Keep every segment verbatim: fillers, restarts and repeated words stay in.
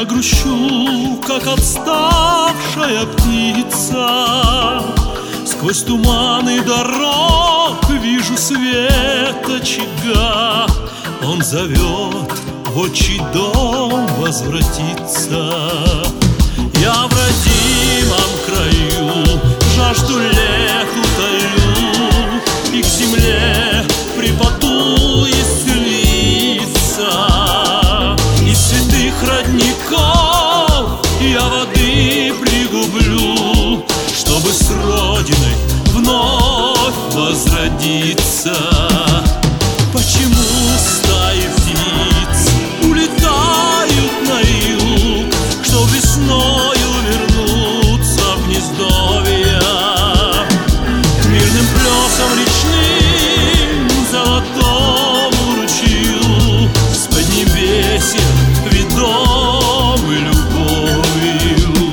Я грущу, как отставшая птица. Сквозь туманы дорог вижу свет очага. Он зовет в отчий дом возвратиться. Я в родимом краю жажду лет утолю, и к земле припаду исцелиться. Из святых родников я воды пригублю, чтобы с родиной вновь возродиться. Почему стаи птиц улетают на юг, чтоб весною вернуться в гнездовья? Мирным плесом речным, золотому ручью, с поднебесья ведомы любовью.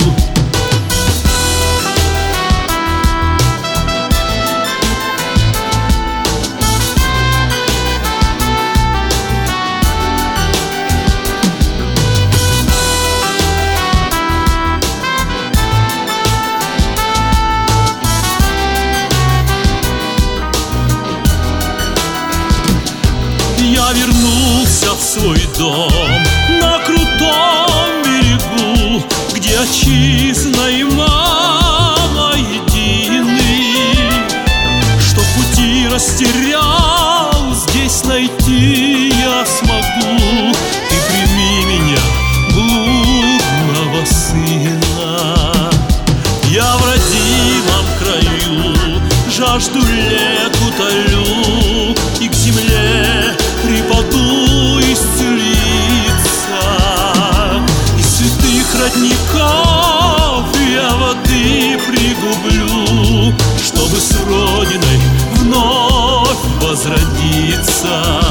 Я вернулся в свой дом на крутом берегу, где отчизна и мама едины. Что пути растерял, здесь найти я смогу. Ты прими меня, блудного сына. Я в родимом краю жажду лет утолю, и к земле припаду исцелиться. Из святых родников я воды пригублю, чтобы с родиной вновь возродиться.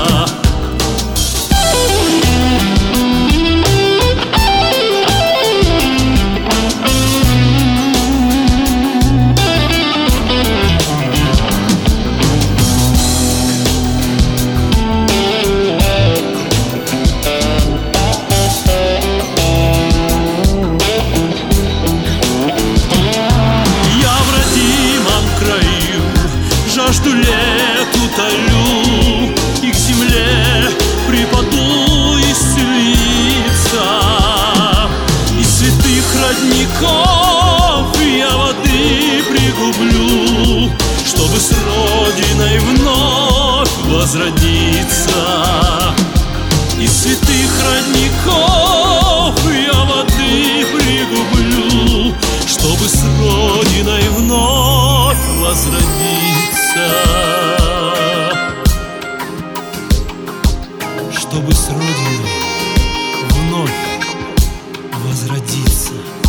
Жажду лет утолю, и к земле припаду исцелиться. Из святых родников я воды пригублю, чтобы с родиной вновь возродиться. Из святых родников я воды пригублю, чтобы с родиной вновь возродиться. Чтобы с родиной вновь возродиться.